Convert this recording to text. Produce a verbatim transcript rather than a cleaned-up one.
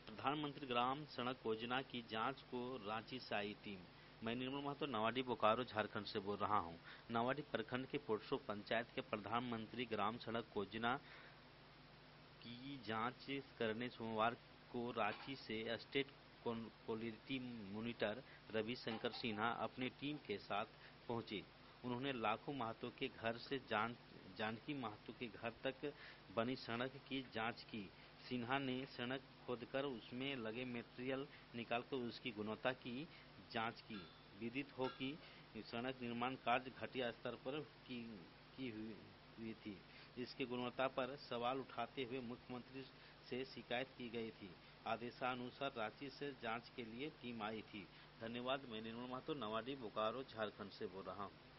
प्रधानमंत्री ग्राम सड़क योजना की जांच को रांची से आई टीम। मैं निर्मल महतो नवाडी बोकारो झारखंड से बोल रहा हूं। नवाडी प्रखंड के पोटसो पंचायत के प्रधानमंत्री ग्राम सड़क योजना की जांच करने सोमवार को रांची से state quality monitor Ravishankar Sinha अपनी टीम के साथ पहुंचे। उन्होंने लाखों महतो के घर से जान, जानकी महतो के घर तक बनी सड़क की जांच की। सिन्हा ने सड़क खोदकर उसमें लगे मटेरियल निकालकर उसकी गुणवत्ता की जांच की। विदित हो कि सड़क निर्माण कार्य घटिया स्तर पर की, की हुई, हुई थी। इसकी गुणवत्ता पर सवाल उठाते हुए मुख्यमंत्री से शिकायत की गई थी। आदेशानुसार रांची से जांच के लिए टीम आई थी। धन्यवाद। मैं निर्मल महतो नवाडी बोकारो झारखंड से बोल रहा हूँ।